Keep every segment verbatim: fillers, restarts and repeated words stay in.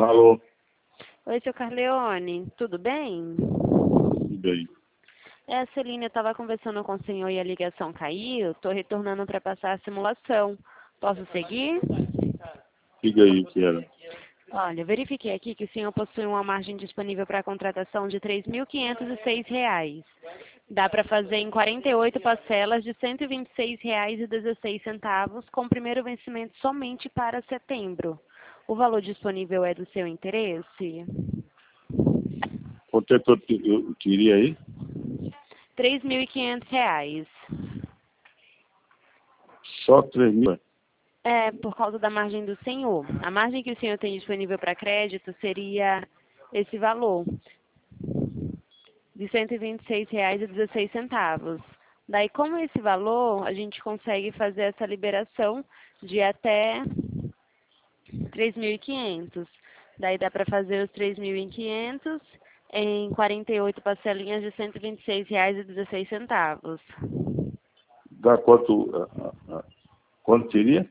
Alô? Oi, seu Carleone, tudo bem? Tudo bem. É, a Celina, eu estava conversando com o senhor e a ligação caiu. Estou retornando para passar a simulação. Posso seguir? Diga aí o que era. Olha, eu verifiquei aqui que o senhor possui uma margem disponível para contratação de três mil quinhentos e seis reais. Dá para fazer em quarenta e oito parcelas de cento e vinte e seis reais e dezesseis centavos, com primeiro vencimento somente para setembro. O valor disponível é do seu interesse? Quanto é que eu, te- eu queria aí? três mil e quinhentos reais. Só três mil? É, por causa da margem do senhor. A margem que o senhor tem disponível para crédito seria esse valor, de cento e vinte e seis reais e dezesseis centavos. Daí, como esse valor, a gente consegue fazer essa liberação de até três mil e quinhentos. Daí dá para fazer os três mil e quinhentos em quarenta e oito parcelinhas de cento e vinte e seis reais e dezesseis centavos. Dá quanto? ah, ah, ah, Quanto seria?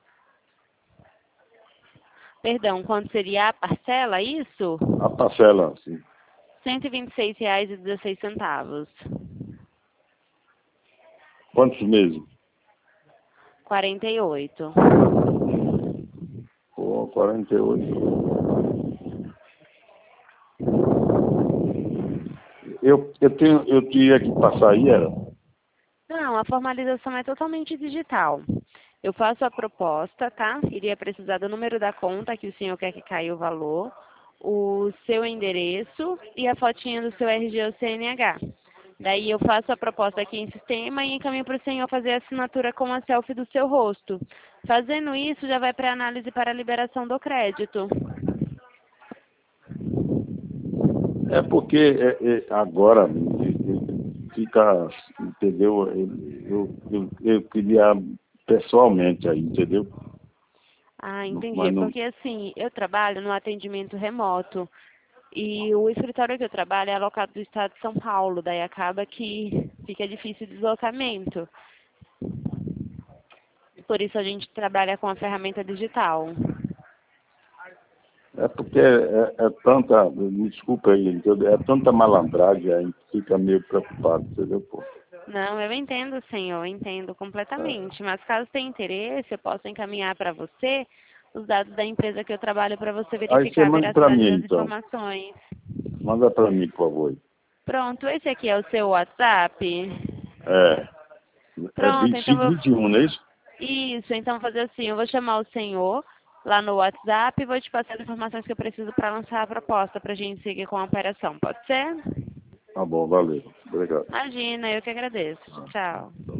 Perdão, quanto seria a parcela, isso? A parcela, assim. cento e vinte e seis reais e dezesseis centavos. Quantos meses? quarenta e oito. Pô, quarenta e oito. Eu, eu, tenho, eu teria que passar aí, era? Não, a formalização é totalmente digital. Eu faço a proposta, tá? Iria precisar do número da conta que o senhor quer que caia o valor, o seu endereço e a fotinha do seu R G ou C N H. Daí eu faço a proposta aqui em sistema e encaminho para o senhor fazer a assinatura com a selfie do seu rosto. Fazendo isso, já vai para análise para a liberação do crédito. É porque é, é, agora é, é, fica, entendeu? Eu, eu, eu queria pessoalmente aí, entendeu? Ah, Não- entendi. Mas não. Porque assim, eu trabalho no atendimento remoto e o escritório que eu trabalho é alocado do estado de São Paulo, daí acaba que fica difícil o deslocamento. Por isso a gente trabalha com a ferramenta digital. É porque é, é tanta, me desculpa aí, entendeu? É tanta malandragem, a gente fica meio preocupado, entendeu, pô? Não, eu entendo, senhor, eu entendo completamente. Mas caso tenha interesse, eu posso encaminhar para você os dados da empresa que eu trabalho para você Aí você verificar a manda para veracidade mim, das então. informações. Manda para mim, por favor. Pronto, esse aqui é o seu WhatsApp? É, é Pronto, vinte e então cinco, vou... vinte e um, não é isso? Isso, então vou fazer assim, eu vou chamar o senhor lá no WhatsApp e vou te passar as informações que eu preciso para lançar a proposta para a gente seguir com a operação. Pode ser? Tá bom, valeu. Obrigado. Imagina, eu que agradeço. Tchau.